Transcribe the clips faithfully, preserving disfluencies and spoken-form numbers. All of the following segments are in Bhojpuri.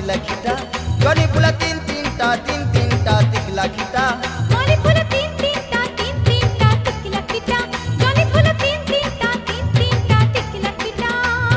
टिकला खिटा जनी फूल तीन तीन टा तीन तीन टा टिकला खिटा जनी फूल तीन तीन टा तीन तीन टा टिकला खिटा जनी फूल तीन तीन टा तीन तीन टा टिकला खिटा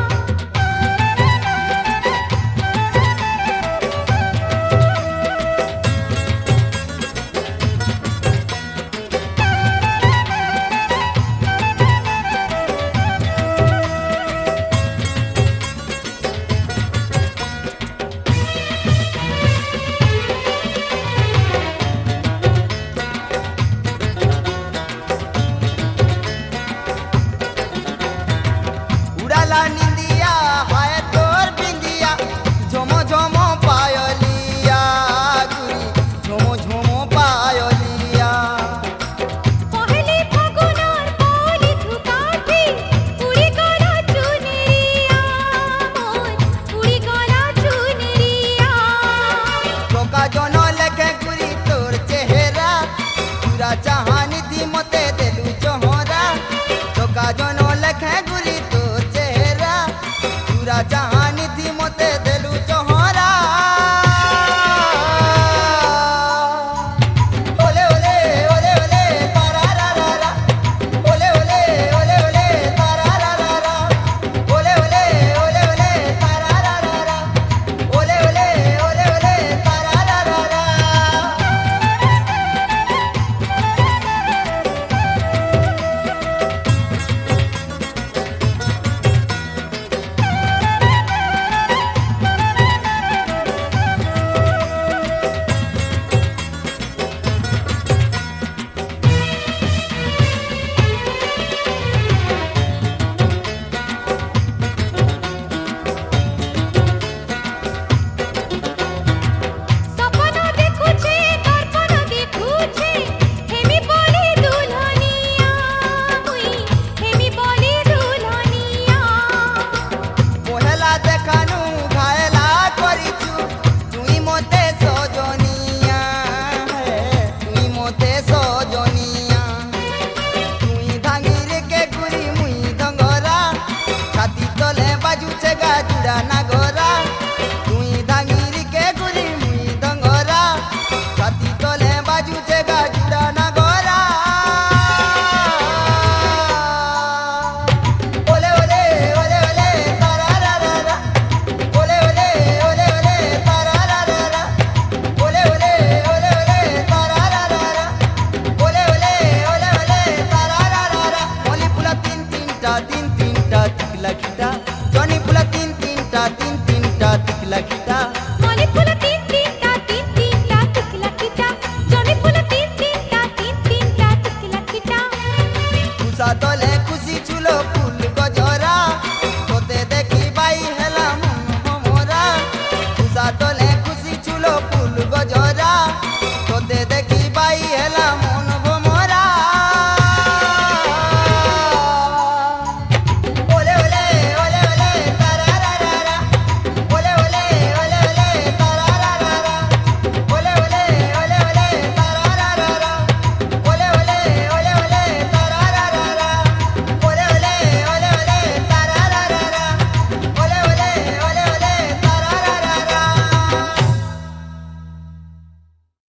उड़ाला निंदिया हाय तोर बिंदिया झोमो झोमो पायलिया गुरी झोमो झोमो पायलिया पहली फागुनर पहली धुकाठी उड़ी गला चुनरिया मोर उड़ी गला चुनरिया टोका जोनो लेके गुरी तोर चेहरा पूरा चाहानी दी मते देलू चोहरा टोका जोनो लेके गुरी तोर चेहरा पूरा चाहानी दी मते देलू चोहरा ओले ओले ओले ओले तारा रा रा रा ओले ओले ओले ओले तारा रा रा रा ओले ओले ओले ओले तारा रा रा रा ओले ओले ओले ओले तारा रा रा रा सपना देखुछे दर्पण देखुछे हेमी बोली दुल्हनिया मुई हेमी बोली दुल्हनिया पहला देखानु घायला करिछु तुई मोते सजनिया तुई मोते सजनिया तुई धांगिर के गुरी मुई धंगरा छाती तले बाजुचे गाजुड़ा नागरा तुई धांगिर के गुरी मुई धंगरा छाती तले बाजुचे गाजुड़ा नागरा ओले ओले ओले ओले तारा रा रा रा ओले ओले ओले ओले तारा रा रा रा ओले ओले ओले ओले तारा रा रा रा ओले ओले ओले ओले तारा रा रा रा ओली फुला तीन तीन टा तीन तीन टा टिकला खिटा जनी फुला तीन तीन टा तीन तीन टा टिकला खिटा जनी फूल तीन तीन टा तीन तीन टा टिकला खिटा जनी फूल तीन तीन टा तीन तीन टा टिकला खिटा खुशा तले खुशी छुलो फूल गजरा तोते देखी बाई हेला मन मोरा खुशा तले खुशी छुलो फूल गजरा तोते